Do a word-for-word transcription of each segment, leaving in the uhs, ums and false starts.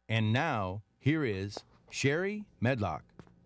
And now, here is Sherry Medlock.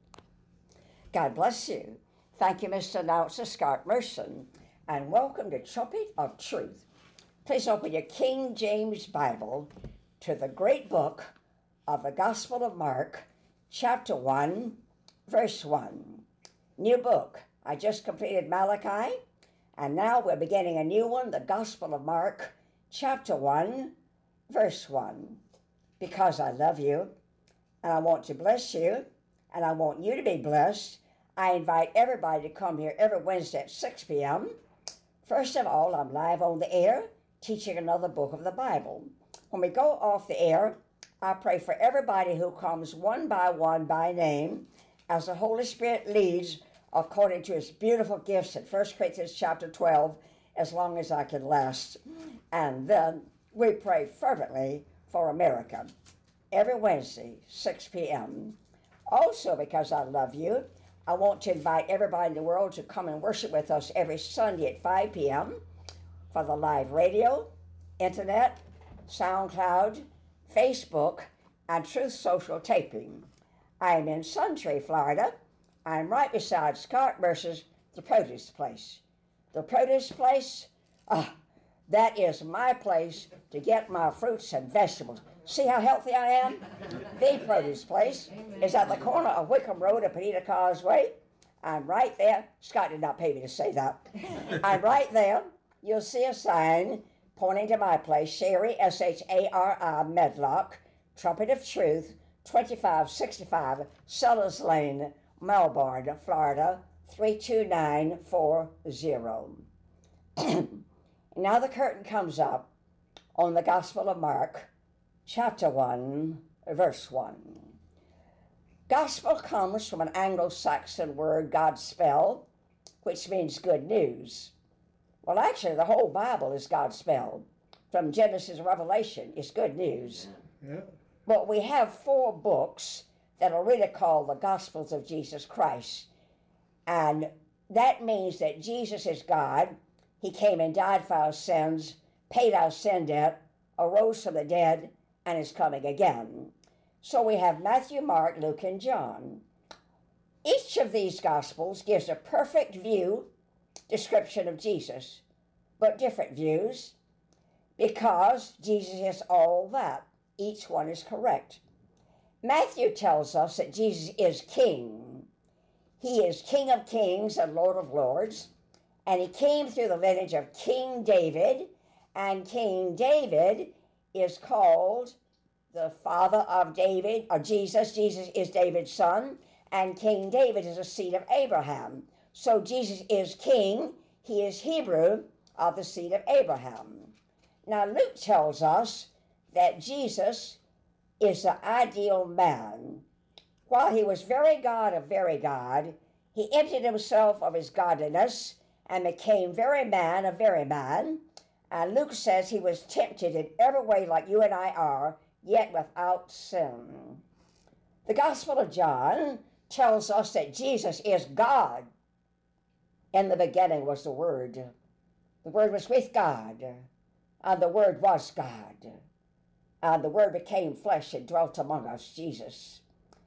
God bless you. Thank you, Mister Announcer Scott Merson, and welcome to Trumpet of Truth. Please open your King James Bible to the great book of the Gospel of Mark, chapter one, verse one. New book. I just completed Malachi, and now we're beginning a new one, the Gospel of Mark, chapter one, verse one. Because I love you, and I want to bless you, and I want you to be blessed, I invite everybody to come here every Wednesday at six p.m. First of all, I'm live on the air teaching another book of the Bible. When we go off the air, I pray for everybody who comes one by one by name as the Holy Spirit leads according to his beautiful gifts in First Corinthians chapter twelve, as long as I can last. And then we pray fervently for America every Wednesday, six p.m. Also, because I love you, I want to invite everybody in the world to come and worship with us every Sunday at five p.m. for the live radio, internet, SoundCloud, Facebook, and Truth Social taping. I am in Suntree, Florida. I'm right beside Scott Merson's The Produce Place. The Produce Place, ah, that is my place to get my fruits and vegetables. See how healthy I am? The Produce Place is at the corner of Wickham Road and Penita Causeway. I'm right there. Scott did not pay me to say that. I'm right there. You'll see a sign pointing to my place, Sherry, S H A R I, Medlock, Trumpet of Truth, twenty-five sixty-five Sellers Lane, Melbourne, Florida, three two nine four zero. Now the curtain comes up on the Gospel of Mark, chapter one, verse one. Gospel comes from an Anglo-Saxon word, Godspell, which means good news. Well, actually, the whole Bible is Godspell. From Genesis to Revelation, it's good news. Yeah. But we have four books that are really called the Gospels of Jesus Christ. And that means that Jesus is God. He came and died for our sins, paid our sin debt, arose from the dead, and is coming again. So we have Matthew, Mark, Luke, and John. Each of these Gospels gives a perfect view, description of Jesus, but different views, because Jesus is all that. Each one is correct. Matthew tells us that Jesus is King. He is King of Kings and Lord of Lords, and he came through the lineage of King David, and King David is called the father of David, or Jesus. Jesus is David's son, and King David is a seed of Abraham. So Jesus is King. He is Hebrew of the seed of Abraham. Now Luke tells us that Jesus is the ideal man. While he was very God of very God, he emptied himself of his godliness and became very man of very man. And Luke says he was tempted in every way like you and I are, yet without sin. The Gospel of John tells us that Jesus is God. In the beginning was the Word. The Word was with God, and the Word was God. And the Word became flesh and dwelt among us, Jesus.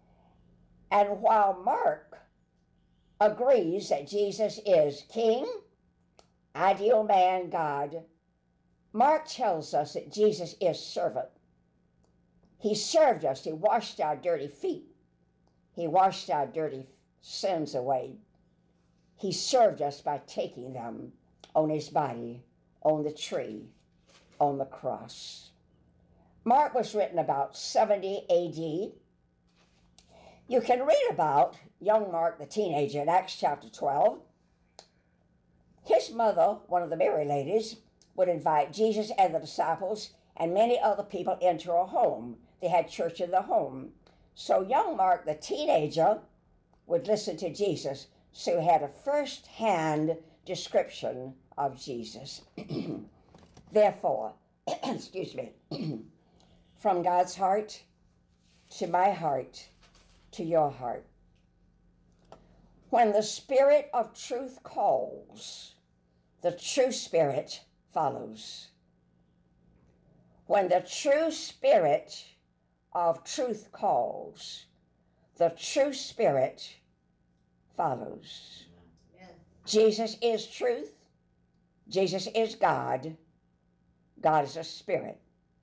And while Mark agrees that Jesus is King, ideal man, God, Mark tells us that Jesus is servant. He served us. He washed our dirty feet. He washed our dirty sins away. He served us by taking them on his body, on the tree, on the cross. Mark was written about seventy A D. You can read about young Mark the teenager in Acts chapter twelve. His mother, one of the Mary ladies, would invite Jesus and the disciples and many other people into her home. They had church in the home. So young Mark the teenager would listen to Jesus, so he had a first-hand description of Jesus. Therefore, excuse me, from God's heart to my heart to your heart. When the Spirit of truth calls, the true Spirit follows. When the true Spirit of truth calls, the true spirit follows. Amen. Jesus is truth. Jesus is God. God is a spirit.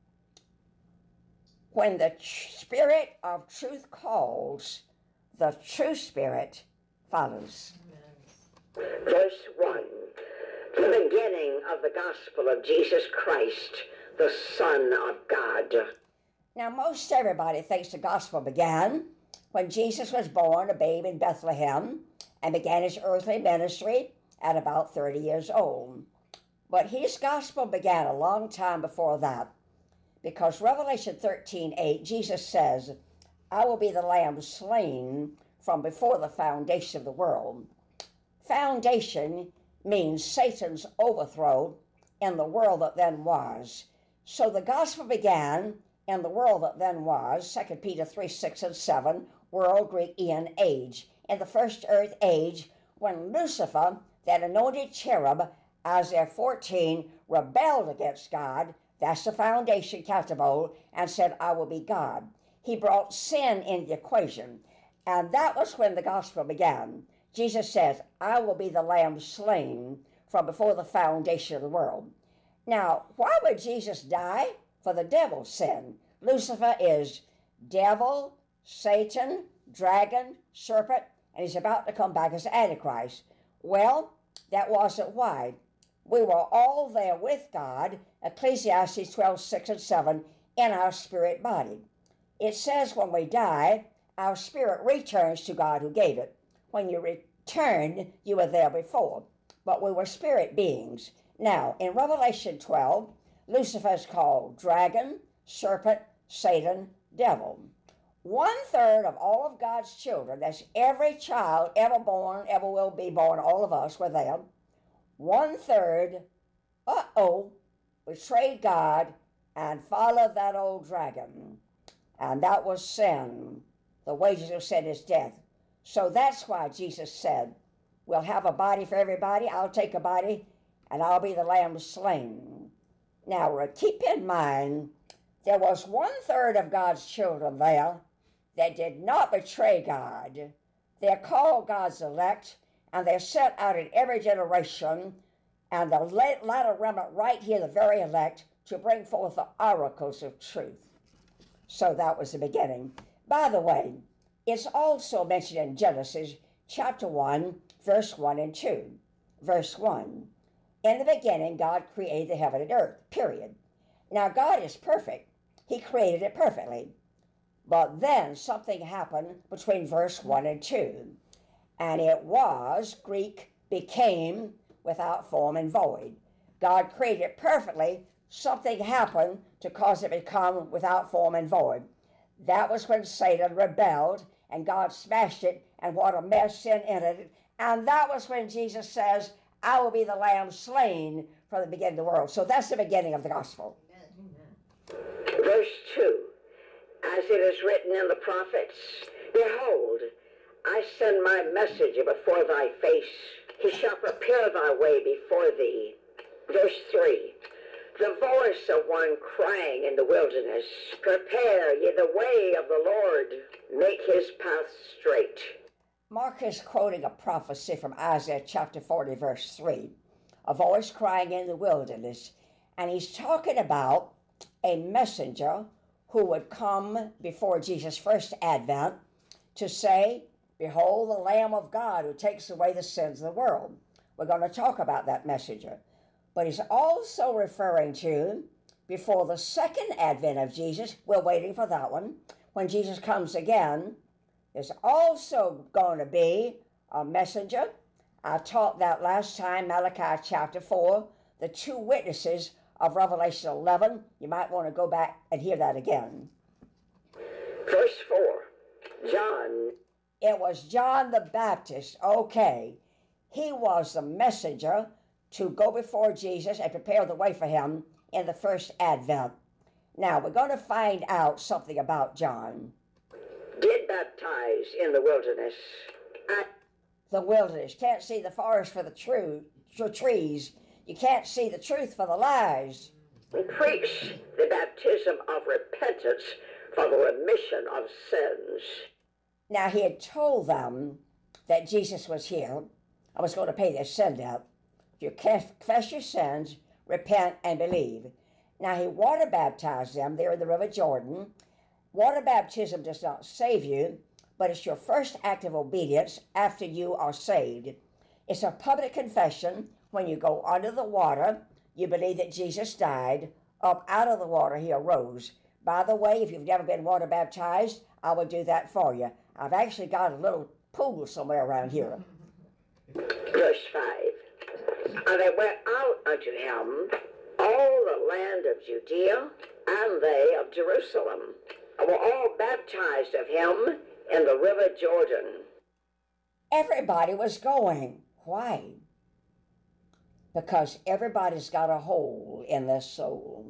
When the tr- spirit of truth calls, the true spirit follows. Amen. Verse one, the beginning of the gospel of Jesus Christ, the Son of God. Now, most everybody thinks the gospel began when Jesus was born, a babe in Bethlehem, and began his earthly ministry at about thirty years old. But his gospel began a long time before that, because Revelation thirteen eight, Jesus says, I will be the lamb slain from before the foundation of the world. Foundation means Satan's overthrow in the world that then was. So the gospel began in the world that then was, Second Peter three, six, and seven, world, Greek, eon, age. In the first earth age, when Lucifer, that anointed cherub, Isaiah fourteen, rebelled against God, that's the foundation, catapult, and said, I will be God. He brought sin in the equation, and that was when the gospel began. Jesus says, I will be the lamb slain from before the foundation of the world. Now, why would Jesus die? For the devil's sin. Lucifer is devil, Satan, dragon, serpent, and he's about to come back as Antichrist. Well, that wasn't why. We were all there with God, Ecclesiastes twelve, six, and seven, in our spirit body. It says when we die, our spirit returns to God who gave it. When you returned, you were there before, but we were spirit beings. Now, in Revelation twelve, Lucifer is called dragon, serpent, Satan, devil. One third of all of God's children, that's every child ever born, ever will be born, all of us were there. One third, uh-oh, betrayed God and followed that old dragon. And that was sin. The wages of sin is death. So that's why Jesus said, we'll have a body for everybody. I'll take a body and I'll be the lamb slain. Now, keep in mind, there was one third of God's children there that did not betray God. They're called God's elect, and they're sent out in every generation, and the latter remnant right here, the very elect, to bring forth the oracles of truth. So that was the beginning. By the way, it's also mentioned in Genesis chapter one, verse one and two. Verse one, in the beginning, God created the heaven and earth, period. Now, God is perfect. He created it perfectly. But then something happened between verse one and two. And it was, Greek, became without form and void. God created it perfectly. Something happened to cause it to become without form and void. That was when Satan rebelled and God smashed it, and what a mess sin entered it. And that was when Jesus says, I will be the lamb slain from the beginning of the world. So that's the beginning of the gospel. Amen. Verse two, as it is written in the prophets, behold, I send my messenger before thy face. He shall prepare thy way before thee. Verse three, the voice of one crying in the wilderness, prepare ye the way of the Lord, make his path straight. Mark is quoting a prophecy from Isaiah chapter forty, verse three, a voice crying in the wilderness, and he's talking about a messenger who would come before Jesus' first advent to say, behold the Lamb of God who takes away the sins of the world. We're going to talk about that messenger. But he's also referring to before the second advent of Jesus, we're waiting for that one, when Jesus comes again, there's also going to be a messenger. I taught that last time, Malachi chapter four, the two witnesses of Revelation eleven. You might want to go back and hear that again. Verse four, John. It was John the Baptist, okay. He was the messenger to go before Jesus and prepare the way for him in the first advent. Now, we're going to find out something about John. Did baptize in the wilderness. I... The wilderness. Can't see the forest for the true, true trees. You can't see the truth for the lies. Preach the baptism of repentance for the remission of sins. Now, he had told them that Jesus was here. I was going to pay their sin debt. If you confess your sins, repent, and believe. Now, he water baptized them there in the River Jordan. Water baptism does not save you, but it's your first act of obedience after you are saved. It's a public confession. When you go under the water, you believe that Jesus died. Up out of the water, he arose. By the way, if you've never been water baptized, I will do that for you. I've actually got a little pool somewhere around here. Verse five. And they went out unto him, all the land of Judea, and they of Jerusalem, and were all baptized of him in the river Jordan. Everybody was going. Why? Because everybody's got a hole in their soul.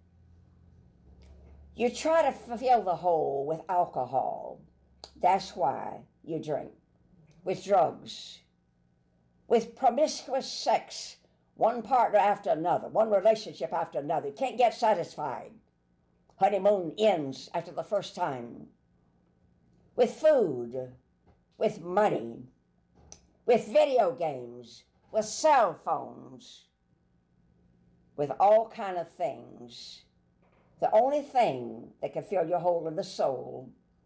You try to fill the hole with alcohol. That's why you drink. With drugs. With promiscuous sex. One partner after another. One relationship after another. You can't get satisfied. Honeymoon ends after the first time. With food. With money. With video games. With cell phones. With all kind of things. The only thing that can fill your hole in the soul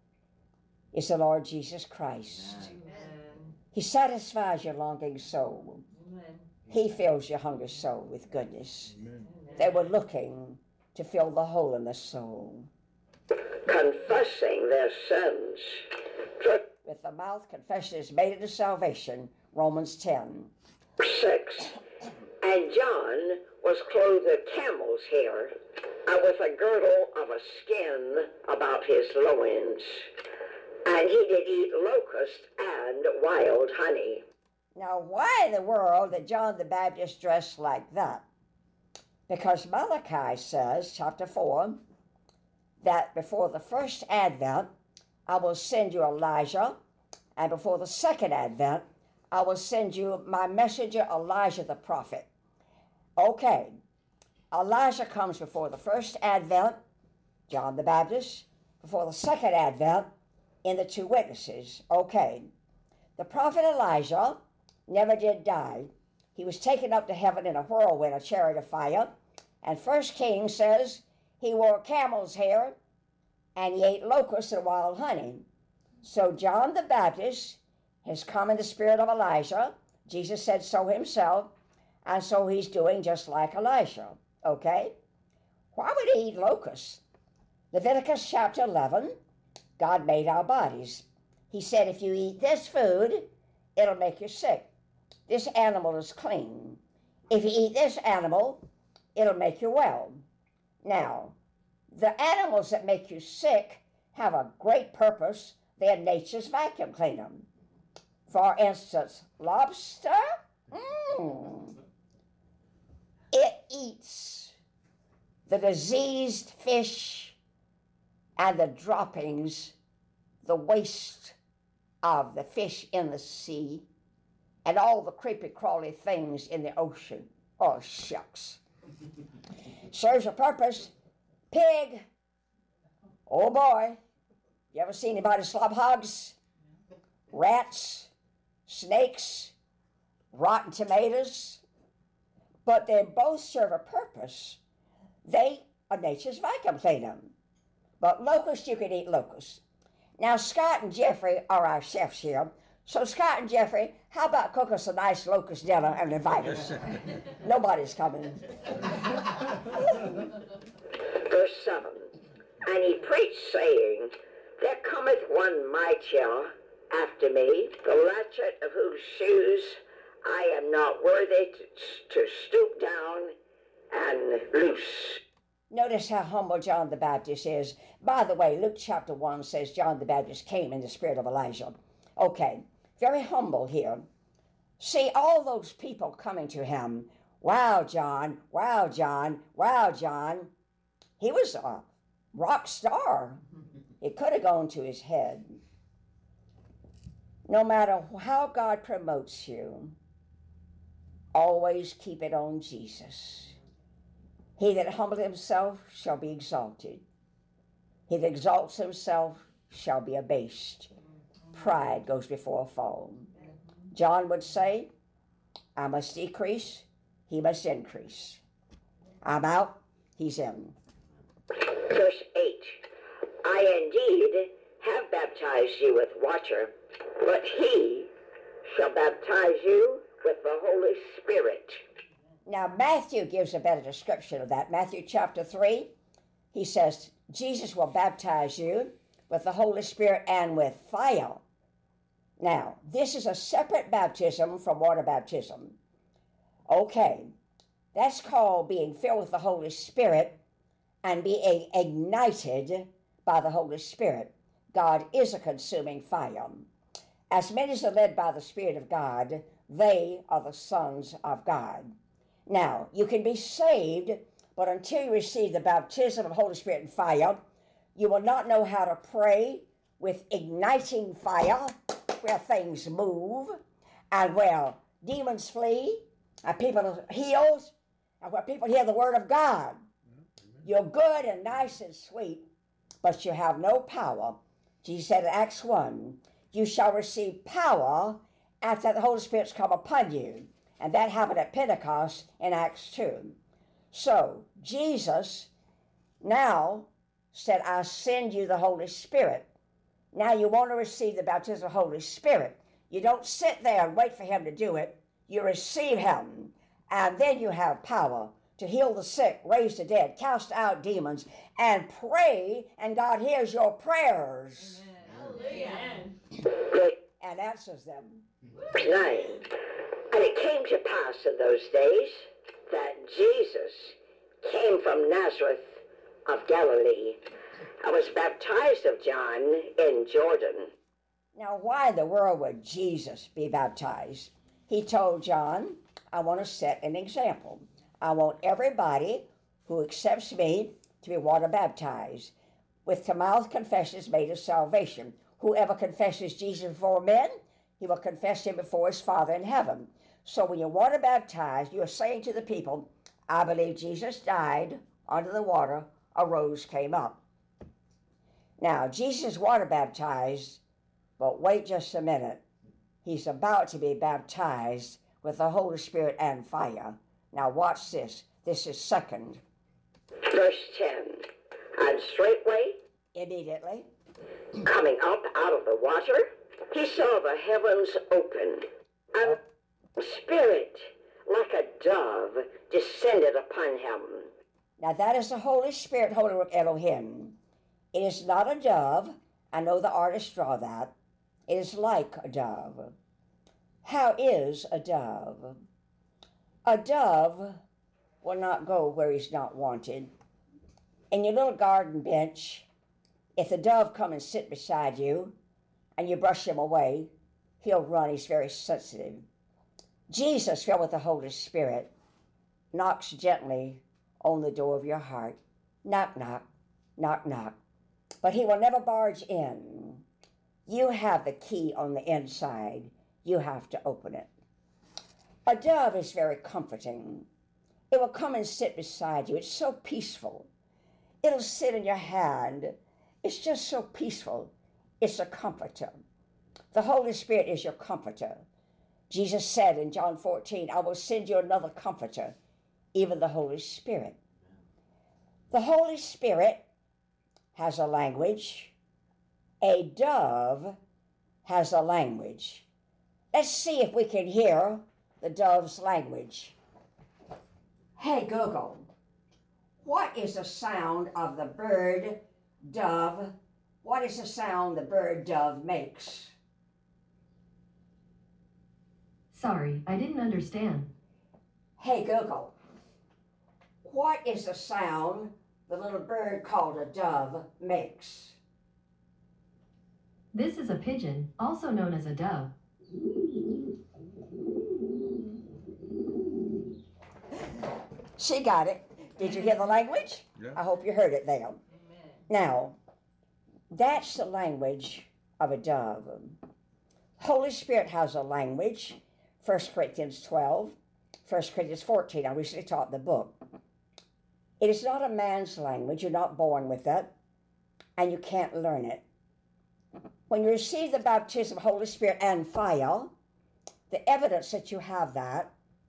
is the Lord Jesus Christ. Amen. He satisfies your longing soul. Amen. He fills your hunger soul with goodness. Amen. They were looking to fill the hole in the soul. Confessing their sins. With the mouth, confession is made unto salvation. Romans ten. Six. And John was clothed with camel's hair, and with a girdle of a skin about his loins. And he did eat locust and wild honey. Now, why in the world did John the Baptist dress like that? Because Malachi says, chapter four, that before the first advent, I will send you Elijah, and before the second advent, I will send you my messenger Elijah the prophet. Okay, Elijah comes before the first advent, John the Baptist, before the second advent, in the two witnesses. Okay, the prophet Elijah never did die. He was taken up to heaven in a whirlwind, a chariot of fire. And First Kings says he wore camel's hair and he ate locusts and wild honey. So John the Baptist has come in the spirit of Elijah. Jesus said so himself. And so he's doing just like Elijah. Okay? Why would he eat locusts? Leviticus chapter eleven, God made our bodies. He said, if you eat this food, it'll make you sick. This animal is clean. If you eat this animal, it'll make you well. Now, the animals that make you sick have a great purpose. They're nature's vacuum cleaner. For instance, lobster, mm, it eats the diseased fish and the droppings, the waste of the fish in the sea, and all the creepy crawly things in the ocean. Oh, shucks. Serves a purpose. Pig. Oh, boy. You ever see anybody slop hogs? Rats, snakes, rotten tomatoes. But they both serve a purpose. They are nature's vacuum cleaner. But locusts, you can eat locusts. Now, Scott and Jeffrey are our chefs here. So, Scott and Jeffrey, how about cook us a nice locust dinner and invite us? Nobody's coming. Verse seven. And he preached, saying, there cometh one mightier after me, the latchet of whose shoes I am not worthy to, to stoop down and loose. Notice how humble John the Baptist is. By the way, Luke chapter one says John the Baptist came in the spirit of Elijah. Okay, very humble here. See all those people coming to him. Wow, John, wow, John, wow, John. He was a rock star. It could have gone to his head. No matter how God promotes you, always keep it on Jesus. He that humbleth himself shall be exalted. He He that exalts himself shall be abased. Pride goes before a fall. John would say, I must decrease, he must increase. I'm out, he's in. Verse eight, I indeed have baptized you with water, but he shall baptize you with the Holy Spirit. Now, Matthew gives a better description of that. Matthew chapter three, he says, Jesus will baptize you with the Holy Spirit and with fire. Now, this is a separate baptism from water baptism. Okay, that's called being filled with the Holy Spirit and being ignited by the Holy Spirit. God is a consuming fire. As many as are led by the Spirit of God, they are the sons of God. Now, you can be saved, but until you receive the baptism of the Holy Spirit and fire, you will not know how to pray with igniting fire, where things move, and where demons flee, and people are healed, and where people hear the word of God. You're good and nice and sweet, but you have no power. Jesus said in Acts one, you shall receive power after the Holy Spirit's come upon you. And that happened at Pentecost in Acts two. So Jesus now said, I send you the Holy Spirit. Now you want to receive the baptism of the Holy Spirit. You don't sit there and wait for him to do it. You receive him, and then you have power to heal the sick, raise the dead, cast out demons, and pray, and God hears your prayers. Amen. And answers them. Nine. And it came to pass in those days that Jesus came from Nazareth of Galilee and was baptized of John in Jordan. Now, why in the world would Jesus be baptized? He told John, I want to set an example. I want everybody who accepts me to be water baptized. With the mouth confession is made of salvation. Whoever confesses Jesus before men, he will confess him before his Father in heaven. So when you're water baptized, you're saying to the people, I believe Jesus died under the water, arose, came up. Now, Jesus is water baptized, but wait just a minute. He's about to be baptized with the Holy Spirit and fire. Now watch this. This is second. Verse ten. And straightway, Immediately, coming up out of the water, he saw the heavens open, and the Spirit, like a dove, descended upon him. now that is the Holy Spirit, Holy Elohim. It is not a dove. I know the artists draw that. It is like a dove. How is a dove? A dove will not go where he's not wanted. In your little garden bench, if the dove come and sit beside you and you brush him away, he'll run. He's very sensitive. Jesus, filled with the Holy Spirit, knocks gently on the door of your heart. Knock, knock, knock, knock. But he will never barge in. You have the key on the inside. You have to open it. A dove is very comforting. It will come and sit beside you. It's so peaceful. It'll sit in your hand. It's just so peaceful. It's a comforter. The Holy Spirit is your comforter. Jesus said in John fourteen, I will send you another comforter, even the Holy Spirit. The Holy Spirit has a language. A dove has a language. Let's see if we can hear the dove's language. Hey, Google, what is the sound of the bird dove? What is the sound the bird dove makes? Sorry, I didn't understand. Hey, Google, what is the sound the little bird called a dove makes? This is a pigeon, also known as a dove. She got it. Did you hear the language? Yeah. I hope you heard it there. Amen. Now, that's the language of a dove. Holy Spirit has a language. First Corinthians twelve, First Corinthians fourteen. I recently taught the book. It is not a man's language. You're not born with it. and you can't learn it. When you receive the baptism of Holy Spirit and fire, the evidence that you have that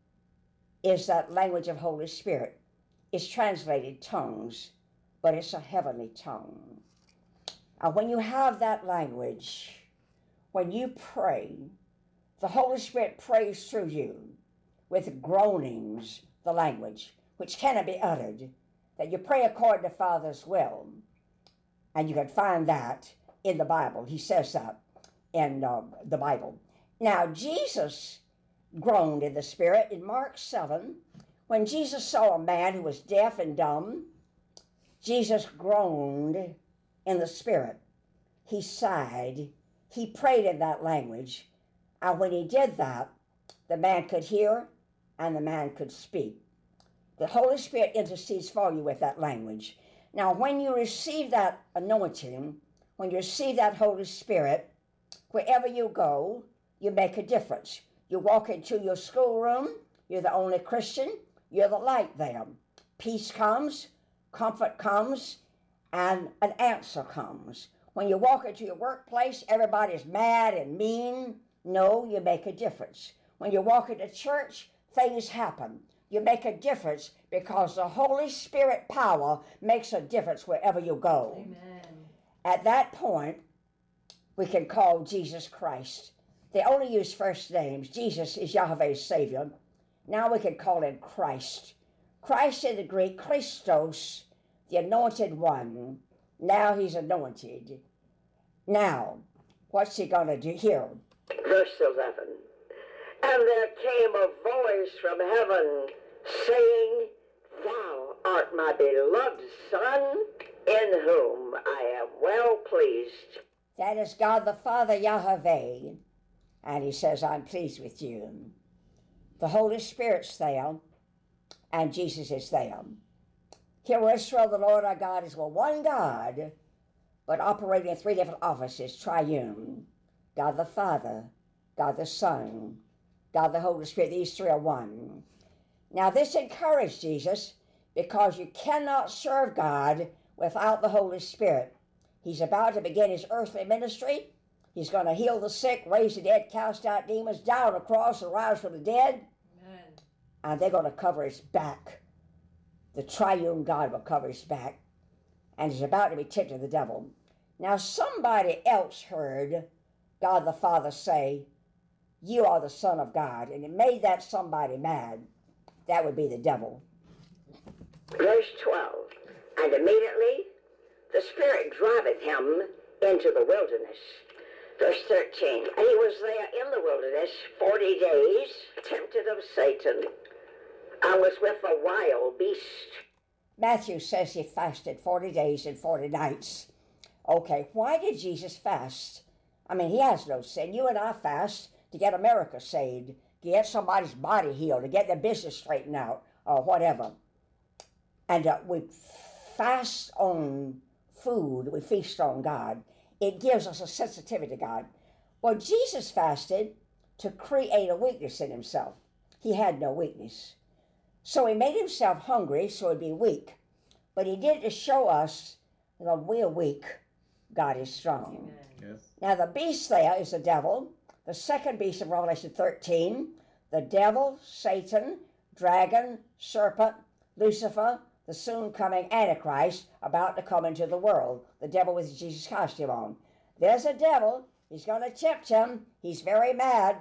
is that language of Holy Spirit. It's translated tongues, but it's a heavenly tongue. And when you have that language, when you pray, the Holy Spirit prays through you with groanings, the language, which cannot be uttered, that you pray according to Father's will. And you can find that in the Bible. He says that in uh, the Bible. Now, Jesus groaned in the Spirit in Mark seven. When Jesus saw a man who was deaf and dumb, Jesus groaned in the Spirit. He sighed. He prayed in that language. And when he did that, the man could hear and the man could speak. The Holy Spirit intercedes for you with that language. Now, when you receive that anointing, when you receive that Holy Spirit, wherever you go, you make a difference. You walk into your schoolroom, you're the only Christian, you're the light there. Peace comes, comfort comes, and an answer comes. When you walk into your workplace, everybody's mad and mean. No, you make a difference. When you walk into church, things happen. You make a difference because the Holy Spirit power makes a difference wherever you go. Amen. At that point, we can call Jesus Christ. They only use first names. Jesus is Yahweh's Savior. Now we can call him Christ. Christ in the Greek, Christos, the anointed one. Now he's anointed. Now, what's he going to do here? Verse eleven. And there came a voice from heaven, saying, Thou art my beloved Son, in whom I am well pleased. That is God the Father, Yahweh. And he says, I'm pleased with you. The Holy Spirit's there, and Jesus is there. Here, Israel, the Lord our God is well, one God, but operating in three different offices, triune. God the Father, God the Son, God the Holy Spirit. These three are one. Now, this encouraged Jesus because you cannot serve God without the Holy Spirit. He's about to begin his earthly ministry. He's going to heal the sick, raise the dead, cast out demons, die on the cross, and rise from the dead. Amen. And they're going to cover his back. The triune God will cover his back. And he's about to be tempted the devil. Now, somebody else heard God the Father say, you are the Son of God. And it made that somebody mad. That would be the devil. Verse twelve. And immediately the Spirit driveth him into the wilderness. Verse thirteen. And he was there in the wilderness forty days, tempted of Satan, and was with a wild beast. Matthew says he fasted forty days and forty nights. Okay, why did Jesus fast? I mean, he has no sin. You and I fast to get America saved, to get somebody's body healed, to get their business straightened out, or whatever. And uh, we fast on food, we feast on God. It gives us a sensitivity to God. Well, Jesus fasted to create a weakness in himself. He had no weakness. So he made himself hungry so he'd be weak. But he did it to show us that when we're weak, God is strong. Amen. Yes. Now the beast there is the devil. The second beast of Revelation thirteen, the devil, Satan, dragon, serpent, Lucifer, the soon coming Antichrist, about to come into the world. The devil with Jesus' costume on. There's a devil. He's going to tempt him. He's very mad.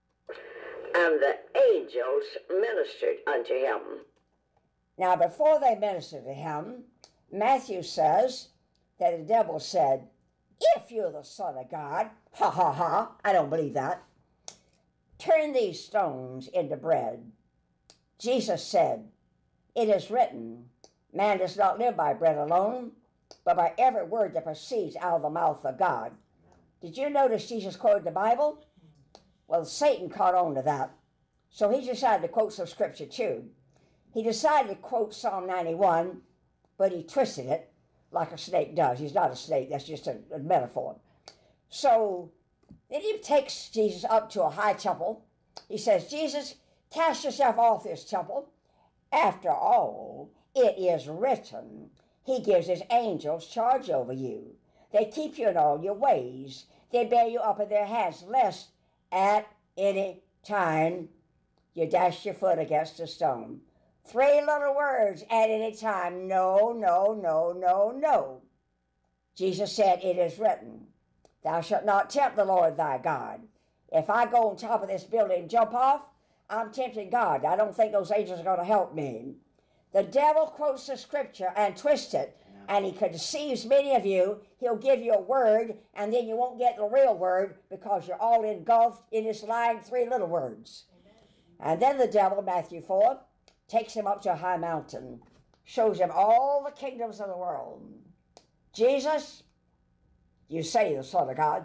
And the angels ministered unto him. Now, before they ministered to him, Matthew says that the devil said, if you're the Son of God, ha ha ha, I don't believe that, turn these stones into bread. Jesus said, it is written, man does not live by bread alone, but by every word that proceeds out of the mouth of God. Did you notice Jesus quoted the Bible? Well, Satan caught on to that. So he decided to quote some scripture too. He decided to quote Psalm ninety-one, but he twisted it like a snake does. He's not a snake, that's just a, a metaphor. So then he takes Jesus up to a high temple. He says, Jesus, cast yourself off this temple. After all, it is written, He gives his angels charge over you. They keep you in all your ways. They bear you up in their hands, lest at any time you dash your foot against a stone. Three little words, at any time. No, no, no, no, no. Jesus said, it is written, thou shalt not tempt the Lord thy God. If I go on top of this building and jump off, I'm tempting God. I don't think those angels are going to help me. The devil quotes the scripture and twists it, and he deceives many of you. He'll give you a word, and then you won't get the real word because you're all engulfed in this lying three little words. And then the devil, Matthew four, takes him up to a high mountain, shows him all the kingdoms of the world. Jesus, you say the Son of God,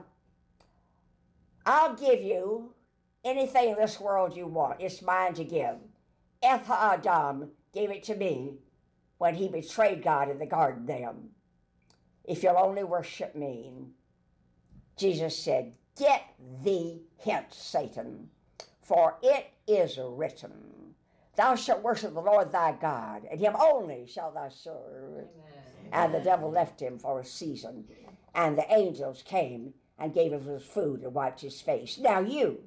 I'll give you anything in this world you want. It's mine to give. Eth Adam gave it to me when he betrayed God in the garden there. If you'll only worship me. Jesus said, get thee hence, Satan, for it is written, thou shalt worship the Lord thy God, and him only shalt thou serve. Amen. And the devil left him for a season, and the angels came and gave him his food and wiped his face. Now you,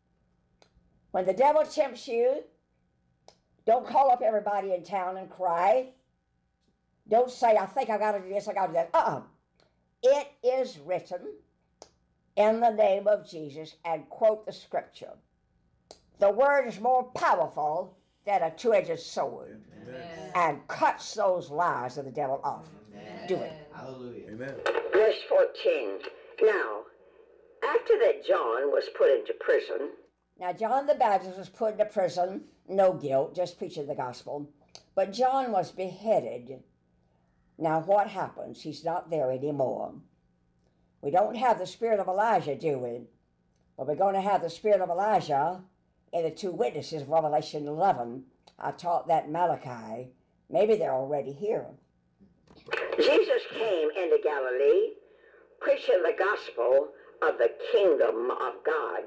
when the devil tempts you, don't call up everybody in town and cry. Don't say, I think I got to do this, I got to do that. Uh-uh. It is written in the name of Jesus, and quote the scripture. The word is more powerful than a two-edged sword. Amen. And cuts those lies of the devil off. Amen. Do it. Hallelujah. Amen. Verse fourteen. Now, after that John was put into prison. Now, John the Baptist was put into prison, no guilt, just preaching the gospel. But John was beheaded. Now, what happens? He's not there anymore. We don't have the spirit of Elijah, do we? But we're going to have the spirit of Elijah in the two witnesses of Revelation eleven. I taught that in Malachi. Maybe they're already here. Jesus came into Galilee, preaching the gospel of the kingdom of God.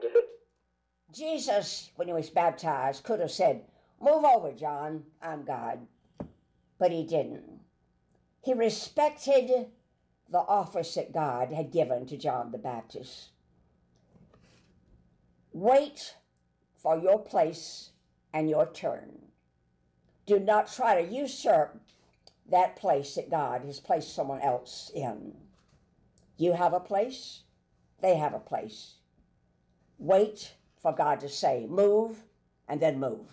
Jesus, when he was baptized, could have said, move over, John, I'm God. But he didn't. He respected the office that God had given to John the Baptist. Wait for your place and your turn. Do not try to usurp that place that God has placed someone else in. You have a place, they have a place. Wait for God to say, move, and then move.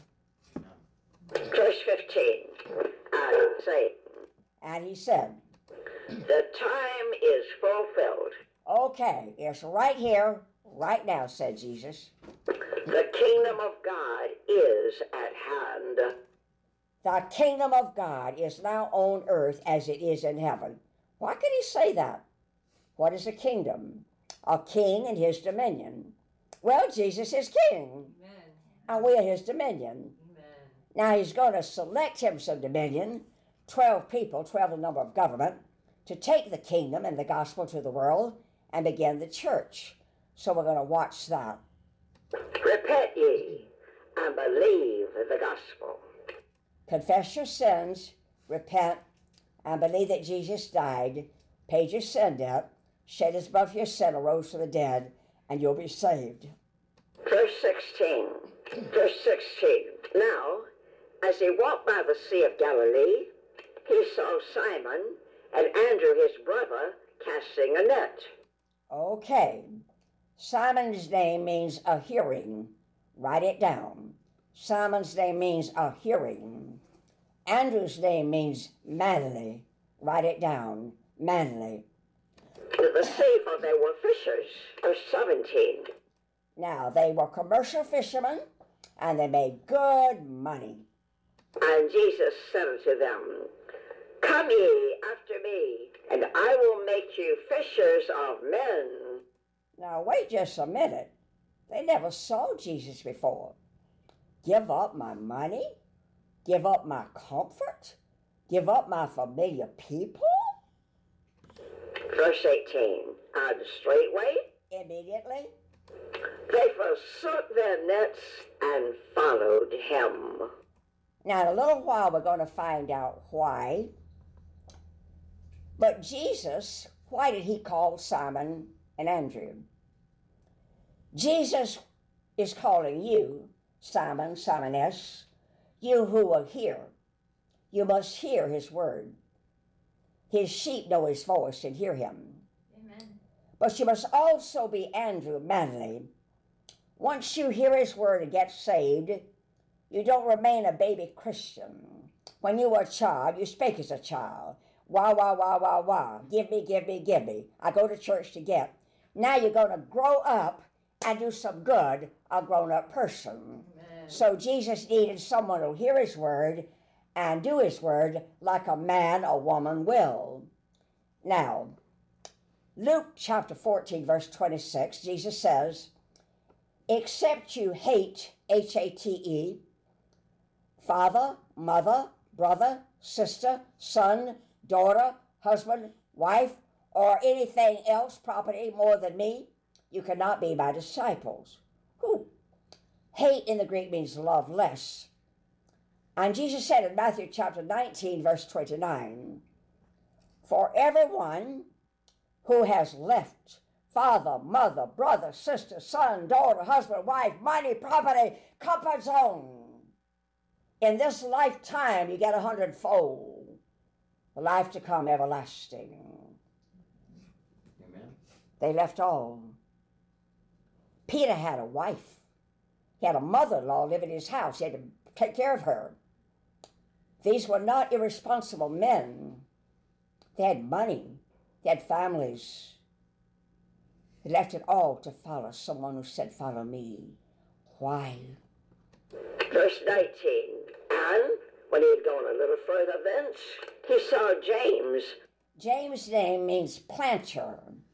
Verse fifteen, uh, say, and he said, the time is fulfilled. Okay, it's right here, right now, said Jesus. The kingdom of God is at hand. The kingdom of God is now on earth as it is in heaven. Why could he say that? What is a kingdom? A king and his dominion. Well, Jesus is king. Amen. And we are his dominion. Amen. Now he's going to select him some dominion, twelve people, twelve the number of government, to take the kingdom and the gospel to the world and begin the church. So we're going to watch that. Repent ye and believe the gospel. Confess your sins, repent, and believe that Jesus died, paid your sin debt, shed his blood for your sin, arose from the dead, and you'll be saved. Verse sixteen. Verse sixteen. Now, as he walked by the Sea of Galilee, he saw Simon and Andrew his brother casting a net. Okay. Simon's name means a hearing. Write it down. Simon's name means a hearing. Andrew's name means manly. Write it down. Manly. The sea, for they were fishers. Verse seventeen. Now, they were commercial fishermen, and they made good money. And Jesus said unto them, come ye after me, and I will make you fishers of men. Now, wait just a minute. They never saw Jesus before. Give up my money? Give up my comfort? Give up my familiar people? Verse eighteen. And straightway, Immediately, they forsook their nets and followed him. now in a little while we're going to find out why But Jesus, why did he call Simon and Andrew? Jesus is calling you, Simon, Simoness, you who will hear. You must hear his word. His sheep know his voice and hear him. Amen. But you must also be Andrew Manley. Once you hear his word and get saved, you don't remain a baby Christian. When you were a child, you spake as a child. Wah, wah, wah, wah, wah. Give me, give me, give me. I go to church to get. Now you're going to grow up and do some good, a grown-up person. Amen. So Jesus needed someone who'll hear his word and do his word like a man or woman will. Now, Luke chapter fourteen, verse twenty-six, Jesus says, except you hate, H A T E, father, mother, brother, sister, son, daughter, husband, wife, or anything else, property, more than me, you cannot be my disciples. Who? Hate in the Greek means love less. And Jesus said in Matthew chapter nineteen, verse twenty-nine, for everyone who has left father, mother, brother, sister, son, daughter, husband, wife, money, property, comfort zone, in this lifetime you get a hundredfold, the life to come everlasting. Amen. They left all. Peter had a wife. He had a mother-in-law live in his house. He had to take care of her. These were not irresponsible men. They had money. They had families. They left it all to follow someone who said, follow me. Why? Verse nineteen, and when he had gone a little further thence, he saw James. James' name means planter.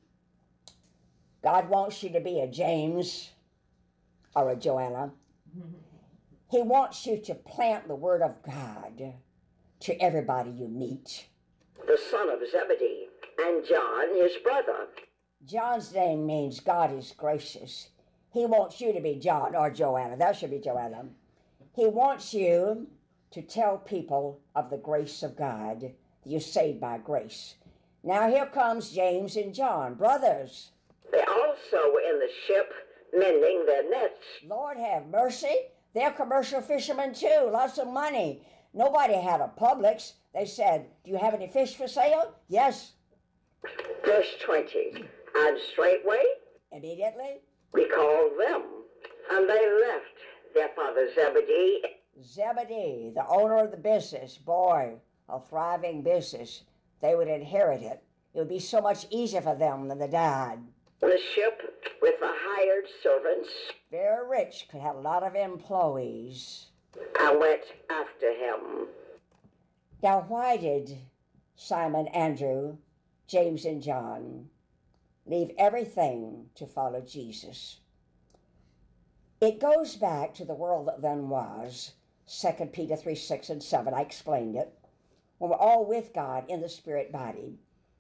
God wants you to be a James or a Joanna. He wants you to plant the word of God to everybody you meet. The son of Zebedee, and John, his brother. John's name means God is gracious. He wants you to be John or Joanna. That should be Joanna. He wants you to tell people of the grace of God, that you're saved by grace. Now here comes James and John, brothers. They also were in the ship, mending their nets. Lord have mercy. They're commercial fishermen too, lots of money. Nobody had a Publix. They said, do you have any fish for sale? Yes. Verse twenty, and straightway Immediately, we called them, and they left their father Zebedee. Zebedee, the owner of the business, boy, a thriving business, they would inherit it. It would be so much easier for them than the dad. The ship with the hired servants, Very rich, could have a lot of employees. and went after him. Now, why did Simon, Andrew, James, and John leave everything to follow Jesus? It goes back to the world that then was, Second Peter three, six, and seven. I explained it. When we're all with God in the spirit body.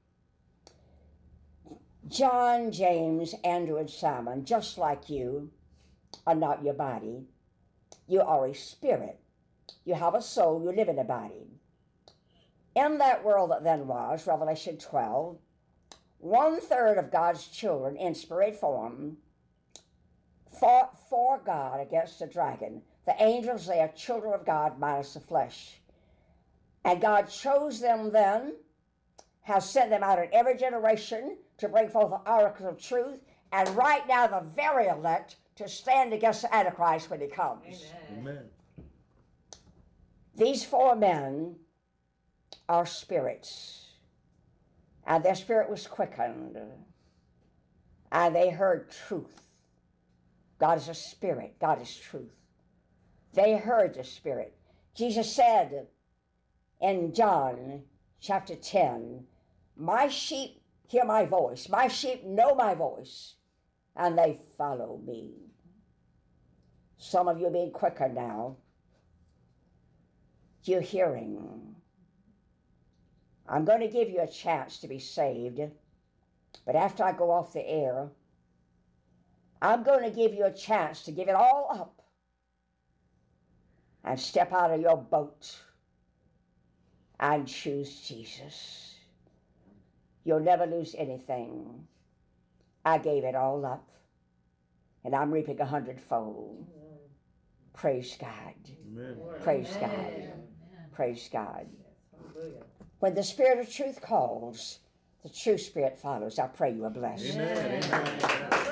John, James, Andrew, and Simon, just like you, are not your body. You are a spirit. You have a soul. You live in a body. In that world that then was, Revelation twelve, one-third of God's children in spirit form fought for God against the dragon. The angels, they are children of God minus the flesh. And God chose them then, has sent them out in every generation to bring forth the oracles of truth, and right now the very elect to stand against the Antichrist when he comes. Amen. Amen. These four men are spirits, and their spirit was quickened, and they heard truth. God is a spirit. God is truth. They heard the Spirit. Jesus said in John chapter ten, my sheep hear my voice. My sheep know my voice, and they follow me. Some of you are being quicker now. You're hearing. I'm going to give you a chance to be saved, but after I go off the air, I'm going to give you a chance to give it all up and step out of your boat and choose Jesus. You'll never lose anything. I gave it all up, and I'm reaping a hundredfold. Praise God. Amen. Praise God. Praise God. When the Spirit of truth calls, the true Spirit follows. I pray you are blessed. Amen. Amen.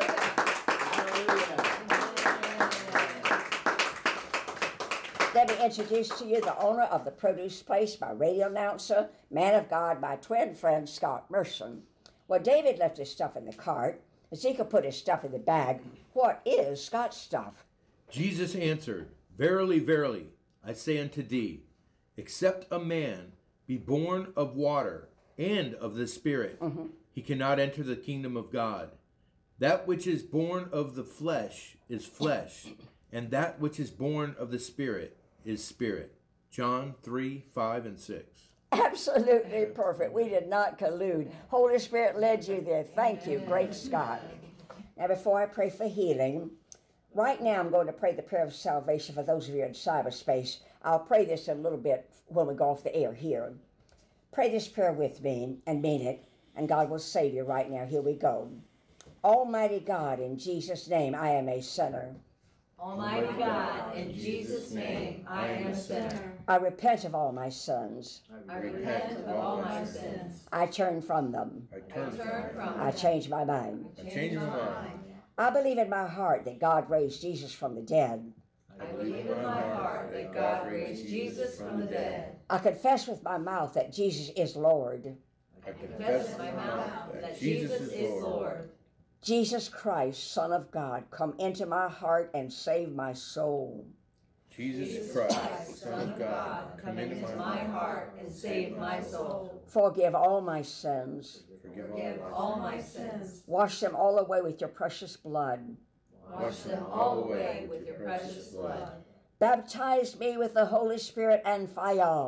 Let me introduce to you the owner of the produce place, my radio announcer, man of God, my twin friend, Scott Merson. Well, David left his stuff in the cart. Ezekiel put his stuff in the bag. What is Scott's stuff? Jesus answered, Verily, verily, I say unto thee, except a man be born of water and of the Spirit, mm-hmm. he cannot enter the kingdom of God. That which is born of the flesh is flesh, and that which is born of the Spirit is spirit. John three, five, and six. Absolutely perfect. We did not collude. Holy Spirit led you there. Thank you, great Scott. Now, before I pray for healing, right now I'm going to pray the prayer of salvation for those of you in cyberspace. I'll pray this in a little bit when we go off the air here. Pray this prayer with me and mean it, and God will save you right now. Here we go. Almighty God, in Jesus' name, I am a sinner. Almighty God, in Jesus' name, I am a sinner. I repent of all my sins. I repent of all my sins. I turn from them. I turn from them. I change my mind. I change my mind. I believe in my heart that God raised Jesus from the dead. I believe in my heart that God raised Jesus from the dead. I confess with my mouth that Jesus is Lord. I confess with my mouth that Jesus is Lord. Jesus Christ, Son of God, come into my heart and save my soul. Jesus Christ, Son of God, come into my heart and save my soul. Forgive all my sins. Forgive all my sins. Wash them all away with your precious blood. Wash them all away with your precious blood. Baptize me with the Holy Spirit and fire.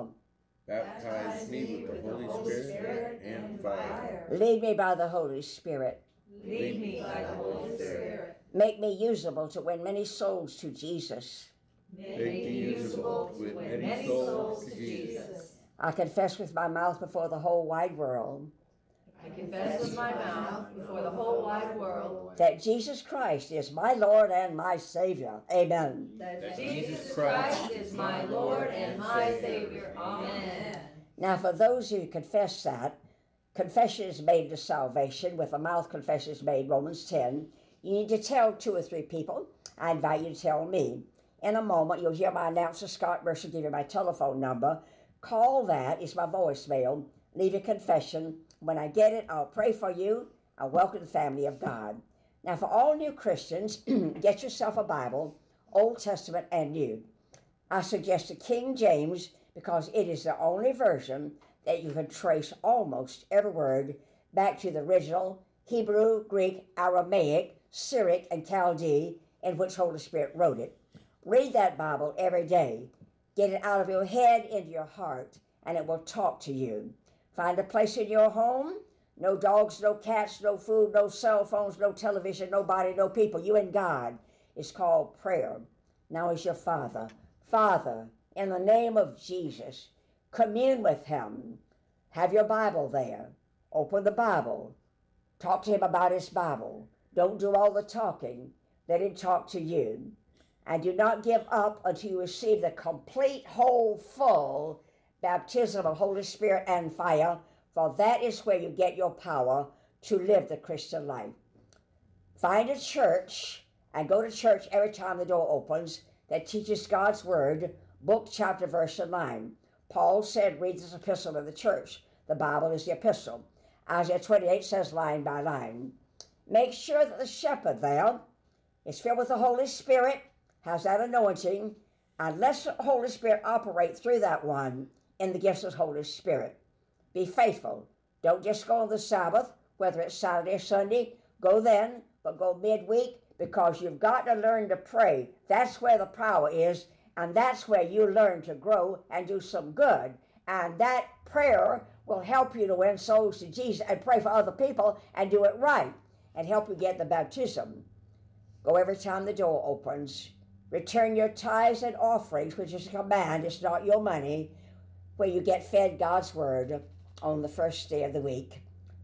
Baptize me with the Holy Spirit and fire. Lead me by the Holy Spirit. Lead me by the Holy Spirit. Make me usable to win many souls to Jesus. Make me usable to win many souls to Jesus. I confess with my mouth before the whole wide world. I confess with my mouth before the whole wide world that Jesus Christ is my Lord and my Savior. Amen. That Jesus Christ is my Lord and my Savior. Amen. Now, for those who confess that, confession is made to salvation. With the mouth, confession is made, Romans ten. You need to tell two or three people. I invite you to tell me. In a moment, you'll hear my announcer, Scott Mercer, give you my telephone number. Call that. It's my voicemail. Leave a confession. When I get it, I'll pray for you. I'll welcome the family of God. Now, for all new Christians, get yourself a Bible, Old Testament and New. I suggest the King James because it is the only version that you can trace almost every word back to the original Hebrew, Greek, Aramaic, Syriac, and Chaldee in which Holy Spirit wrote it. Read that Bible every day. Get it out of your head into your heart, and it will talk to you. Find a place in your home. No dogs, no cats, no food, no cell phones, no television, nobody, no people. You and God. It's called prayer. Now is your Father. Father, in the name of Jesus, commune with him. Have your Bible there. Open the Bible. Talk to him about his Bible. Don't do all the talking. Let him talk to you. And do not give up until you receive the complete, whole, full baptism of Holy Spirit and fire, for that is where you get your power to live the Christian life. Find a church and go to church every time the door opens that teaches God's word, book, chapter, verse, and line. Paul said, read this epistle to the church. The Bible is the epistle. Isaiah twenty-eight says line by line. Make sure that the shepherd there is filled with the Holy Spirit, has that anointing, and let the Holy Spirit operate through that one in the gifts of the Holy Spirit. Be faithful. Don't just go on the Sabbath, whether it's Saturday or Sunday. Go then, but go midweek, because you've got to learn to pray. That's where the power is, and that's where you learn to grow and do some good. And that prayer will help you to win souls to Jesus and pray for other people and do it right and help you get the baptism. Go every time the door opens. Return your tithes and offerings, which is a command. It's not your money, where you get fed God's word on the first day of the week.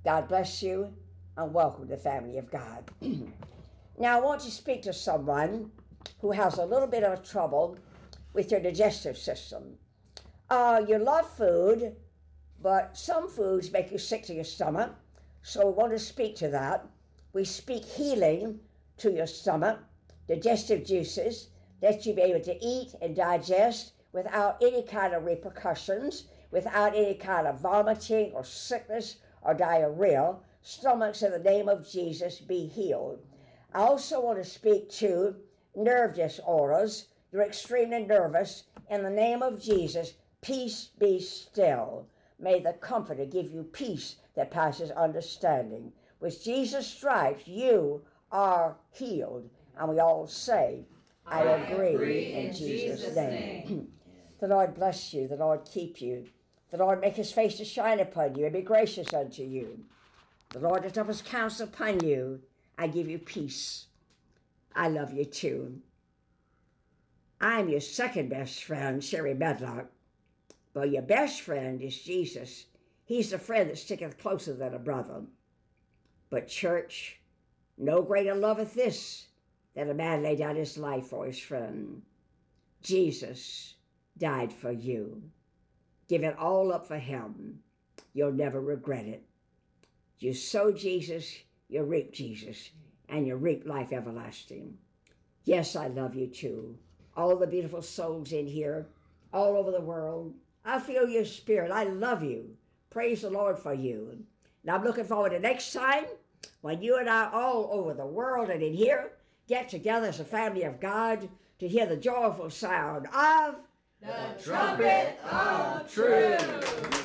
God bless you, and welcome to the family of God. Now, I want to speak to someone who has a little bit of trouble with your digestive system. Uh, you love food, but some foods make you sick to your stomach, so we want to speak to that. We speak healing to your stomach, digestive juices, that you be able to eat and digest without any kind of repercussions, without any kind of vomiting or sickness or diarrhea. Stomachs, in the name of Jesus, be healed. I also want to speak to nerve disorders. You're extremely nervous. In the name of Jesus, peace be still. May the Comforter give you peace that passes understanding. With Jesus' stripes, you are healed. And we all say, I, I agree, agree in, in Jesus', Jesus name. name. The Lord bless you. The Lord keep you. The Lord make his face to shine upon you and be gracious unto you. The Lord lift up his counsel upon you. I give you peace. I love you too. I'm your second best friend, Sherry Medlock. But your best friend is Jesus. He's the friend that sticketh closer than a brother. But church, no greater loveth this, that a man lay down his life for his friend. Jesus died for you. Give it all up for him. You'll never regret it. You sow Jesus, you reap Jesus, and you reap life everlasting. Yes, I love you too. All the beautiful souls in here, all over the world. I feel your spirit. I love you. Praise the Lord for you. Now I'm looking forward to next time when you and I all over the world and in here get together as a family of God to hear the joyful sound of the trumpet of truth.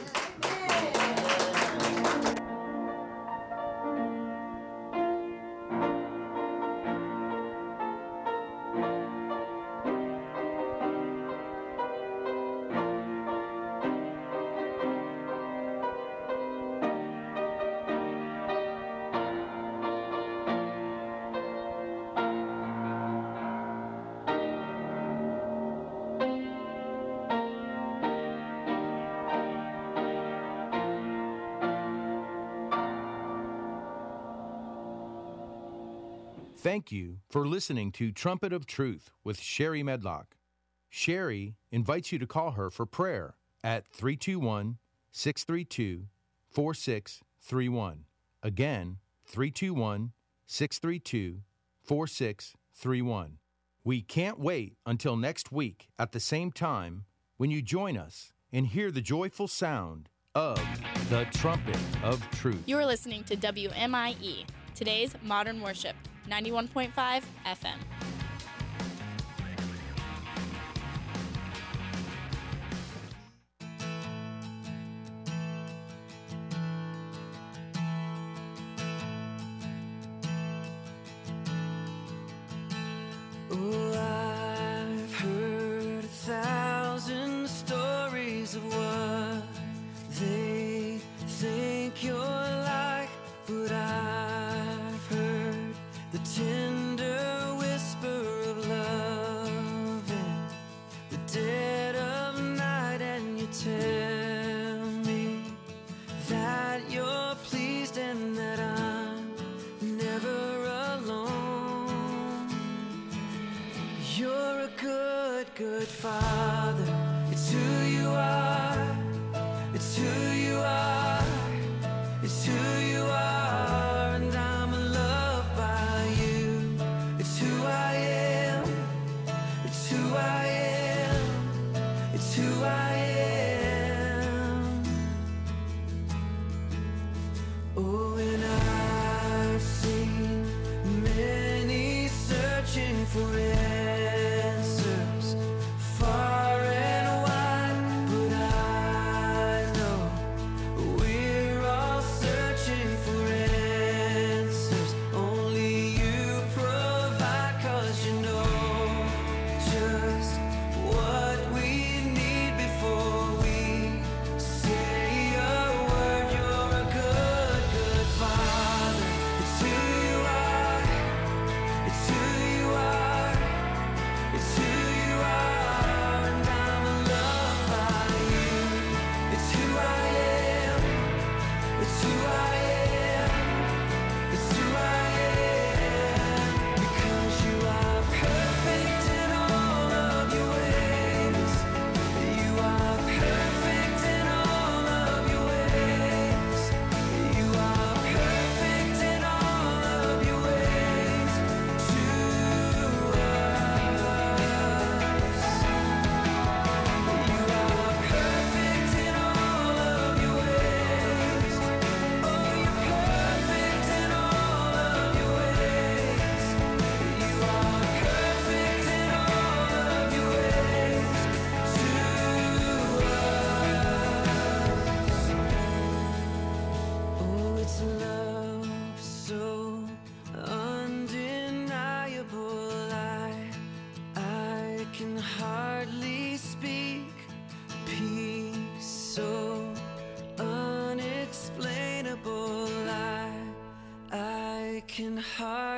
Thank you for listening to Trumpet of Truth with Sherry Medlock. Sherry invites you to call her for prayer at three two one, six three two, four six three one. Again, three two one, six three two, four six three one. We can't wait until next week at the same time when you join us and hear the joyful sound of the Trumpet of Truth. You are listening to W M I E, today's Modern Worship, ninety-one point five F M. Oh, I've heard a thousand stories of what they think you're like, but I've heard the tender whisper of love in the dead of night, and you tell me that you're pleased and that I'm never alone. You're a good, good father. It's who you are. It's who you are. It's who you are, and I'm loved by you. It's who I am. It's who I am. It's who I am. Oh, and I've seen many searching for answers far and wide, but I know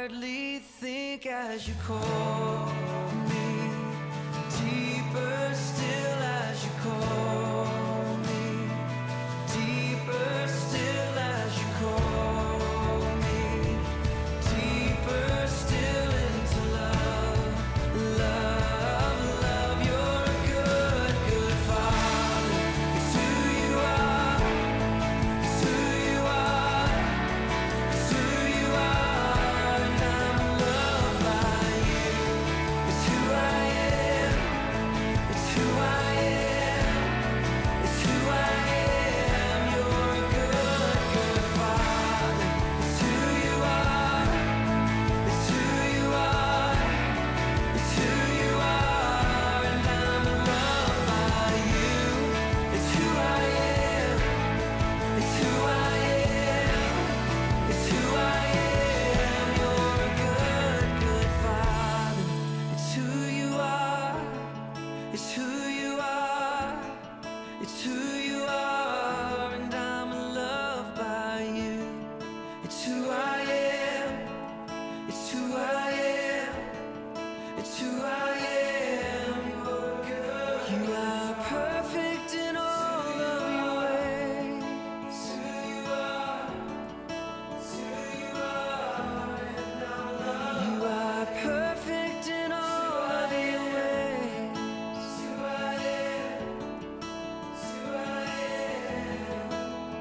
hardly think as you call me, deeper still as you call me, deeper still as you call me, deeper still into love, love, love. You're a good, good Father. It's who you are, it's who you are, it's who you are, and I'm loved by you. It's who I am, it's who I am, it's who I am. You're a good, good Father. It's who you are, it's who you are, it's who you are, and I'm loved by you. It's who I am, it's who I am, it's who I am. You're a good, good Father. It's who you are, it's who you are, it's who you are, and I'm loved by you. It's who I am, it's who I am, it's who I am. You're good. You are perfect in all of your ways. It's who you are, it's who you are, and I'm loved. You are perfect in all of your ways. It's who I am, it's who I am.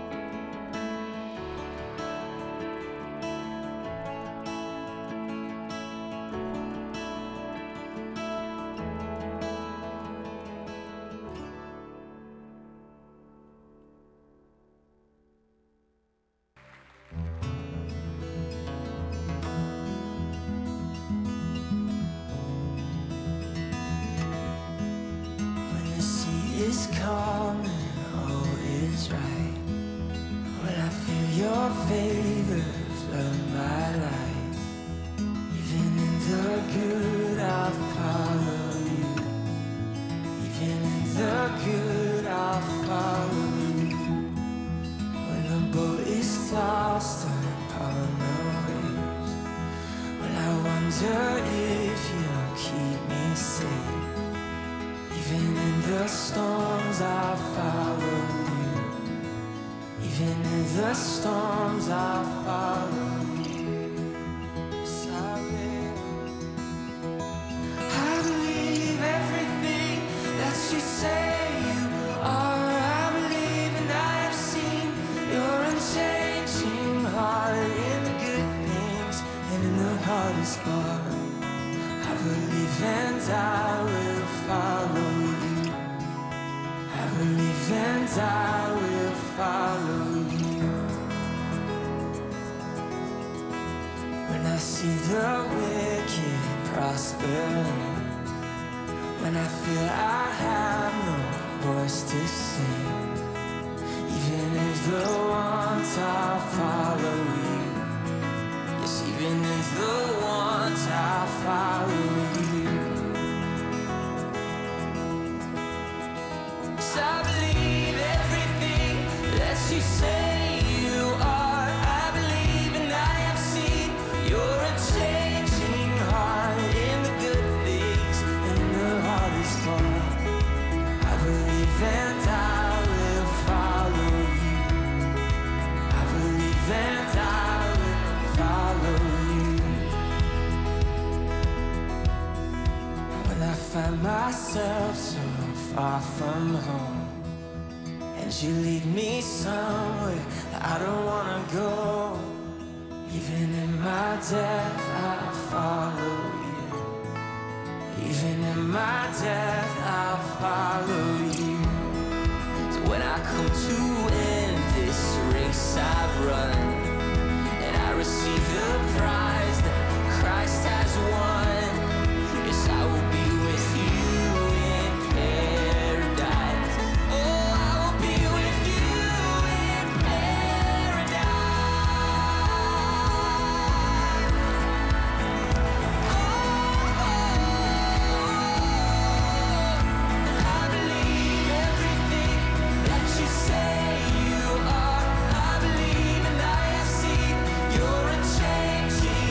When the sea is calm and all is right, when I feel your favor flood my life, even in the good I'll follow you, even in the good I'll follow you. When the boat is tossed upon the waves, when I wonder if you'll keep me safe, even in the storms I'll follow you, even in the storms I'll follow you. Yes, I will. I believe everything that you say you are. I believe and I have seen your unchanging heart in the good things and in the hardest part. I believe and I will follow you. I believe and I will follow you. When I see the wicked prospering, when I feel I have no voice to sing, even if the ones I'll follow you. Yes, even if the ones I'll follow you. 'Cause I believe everything that you say you are. I believe and I have seen your unchanging heart in the good things and the hardest part. I believe and I will follow you. I believe and I will follow you. When I find myself so far from home, and you lead me somewhere that I don't wanna go, even in my death I'll follow you. Even in my death I'll follow you. So when I come to end this race I've run, and I receive the prize that Christ has won, yes, I will be with you in paradise. Oh, I will be with you in paradise. I believe everything that you say you are. I believe and I have seen your unchanging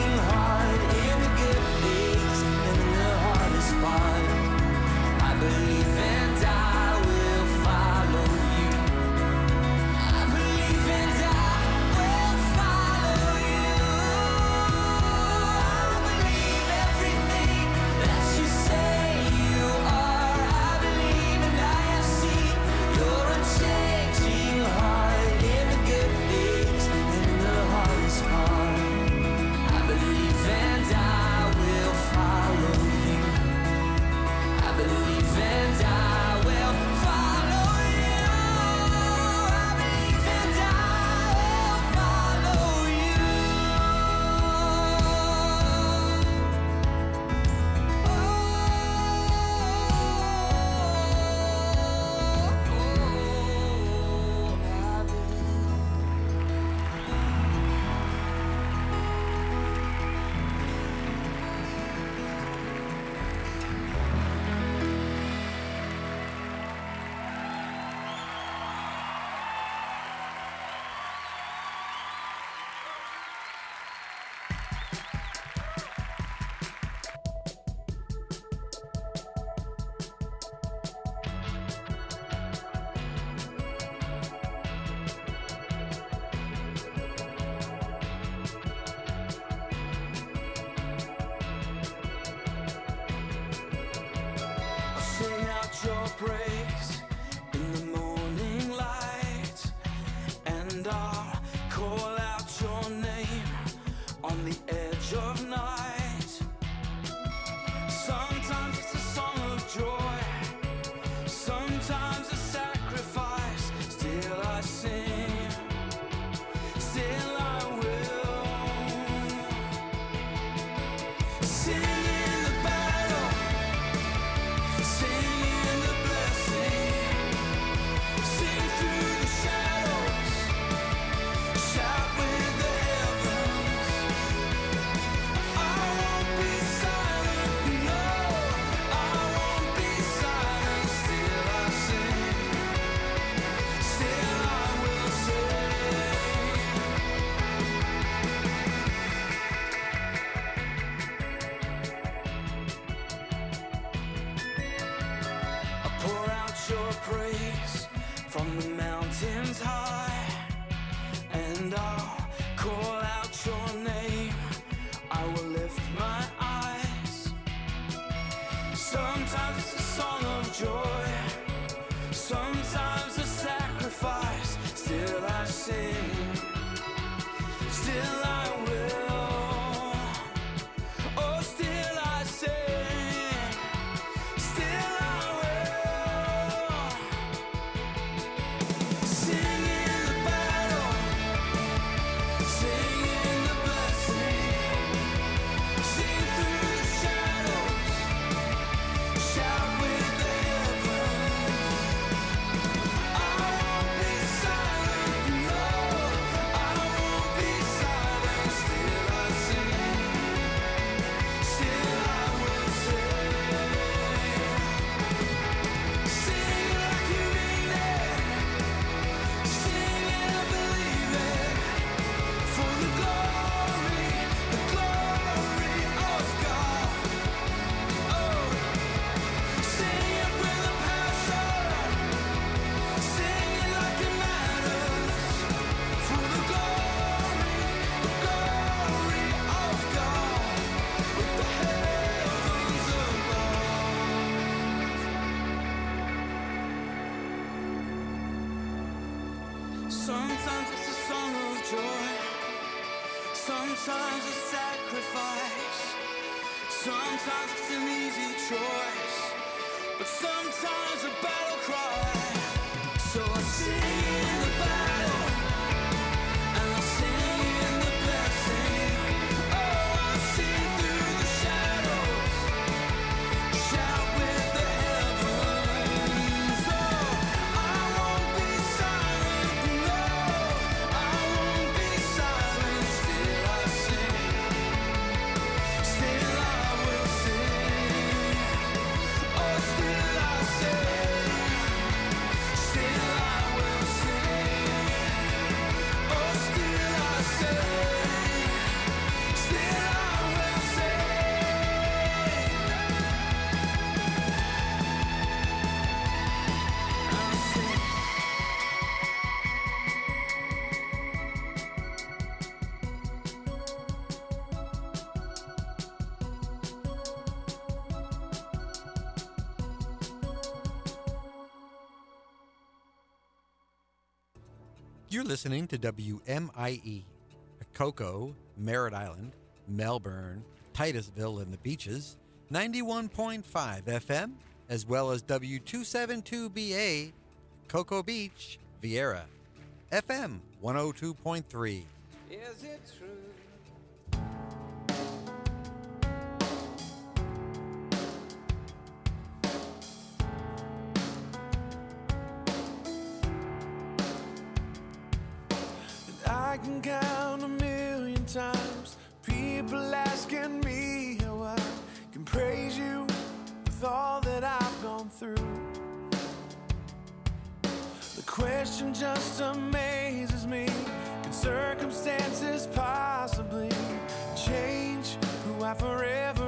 your praise from the mountains high, and I'll call out your name. I will lift my eyes. Sometimes it's a song of joy, sometimes a sacrifice. Still I sing, still I will. Oh, still I sing, still I will. Sing in the battle, sing in the blessing, sing through the shadows, shout with the heavens. I won't be silent, no, I won't be silent. Still I sing, still I will sing. Sing like you mean it, sing and believe it. For the glory, the glory of God. Oh, sing it with a passion, sing it like it matters. For the glory, the glory of God, with the heavens above. Sometimes it's a song of joy, sometimes a sacrifice, sometimes it's an easy choice, but sometimes a battle cry. So I sing in the battle, and I sing in the blessing. Oh, I sing through the shadows, shout with the heavens. Oh, I won't be silent, no, I won't be silent. Still I sing, still I will sing. Oh, still I sing, still I will sing. Oh, still I sing, still I will sing. I'll sing. You're listening to W M I E, Cocoa, Merritt Island, Melbourne, Titusville, and the Beaches, ninety-one point five F M, as well as W two seventy-two B A, Cocoa Beach, Vieira, F M one oh two point three. Is it true? And I can count a million times people asking me how I can praise you with all that I've gone through. The question just amazes me. Can circumstances possibly change who I forever